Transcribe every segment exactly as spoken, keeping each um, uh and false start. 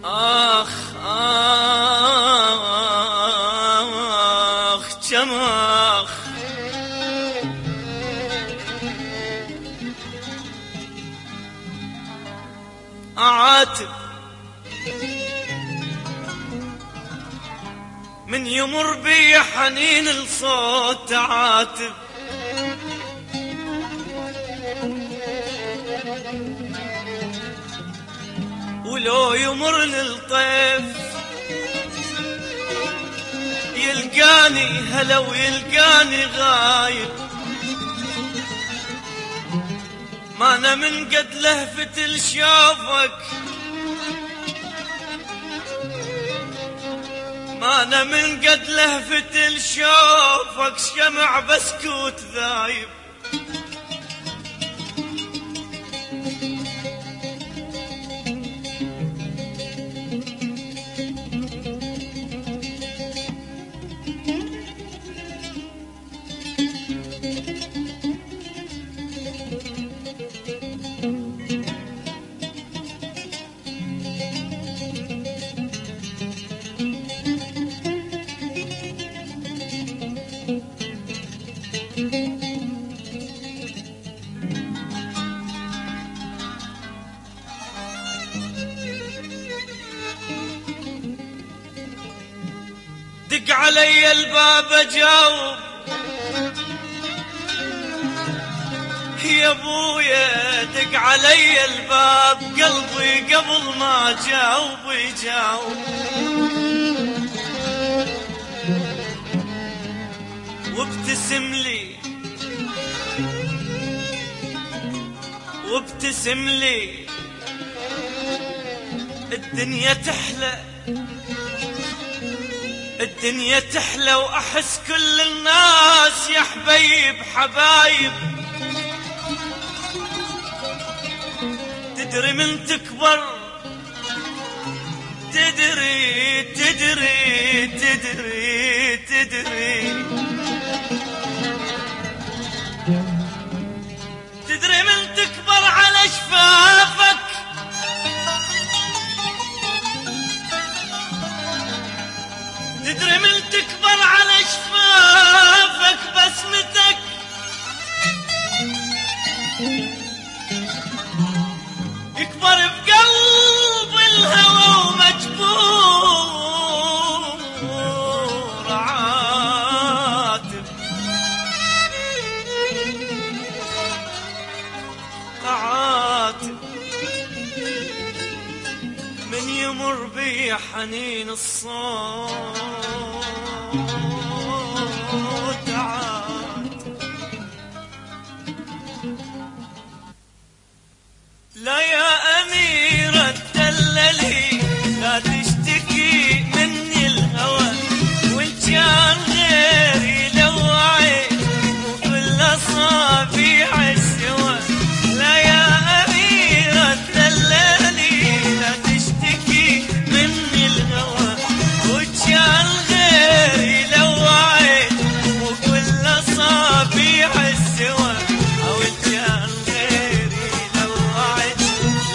آخ آخ كم آخ أعاتب من يمر بي حنين الصوت أعاتب ولو يمرني الطيف يلقاني هلا ويلقاني غايب ما أنا من قد لهفت لشوفك ما أنا من قد لهفت لشوفك شمع بسكوت ذايب دق علي الباب اجاوب يا ابويا دق علي الباب قلبي قبل ما جاوب يجاوب وابتسم لي وابتسم لي الدنيا تحلى الدنيا تحلى وأحس كل الناس يا حبيب حبايب تدري من تكبر تدري تدري تدري تدري تدري من تكبر على شفافك تدري من تكبر على شفافك بسمتك يكبر بقلب الهوى ومجبور عاتب عاتب من يمر بي حنين الصوت لا يا أميرة دللي لا تشتكي مني الهوى وإن كان غيري لو عين وكل أصابيع السوى لا يا أميرة دللي لا تشتكي مني الهوى وإن كان غيري لو عين وكل أصابيع السوى أو إن كان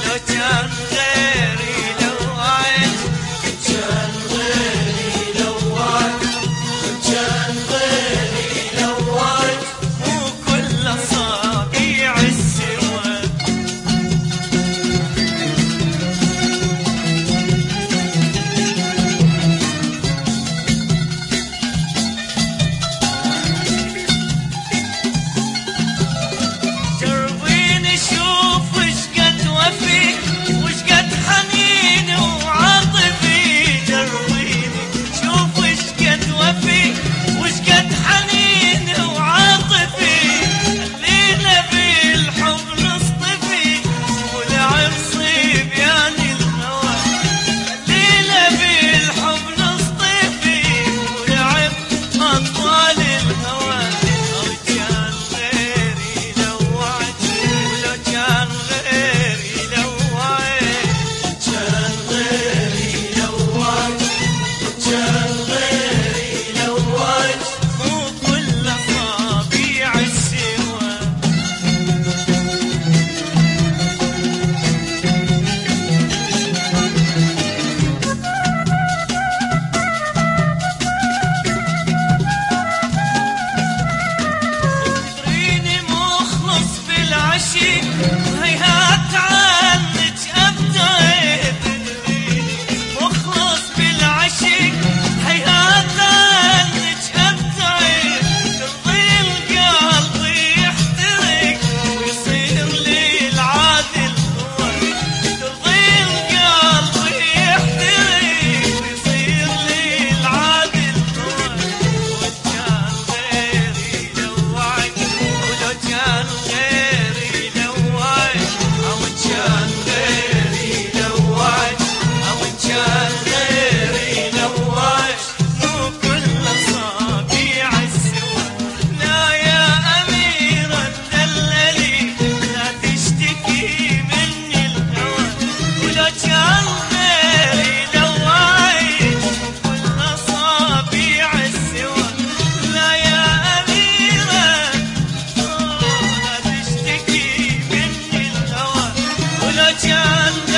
كان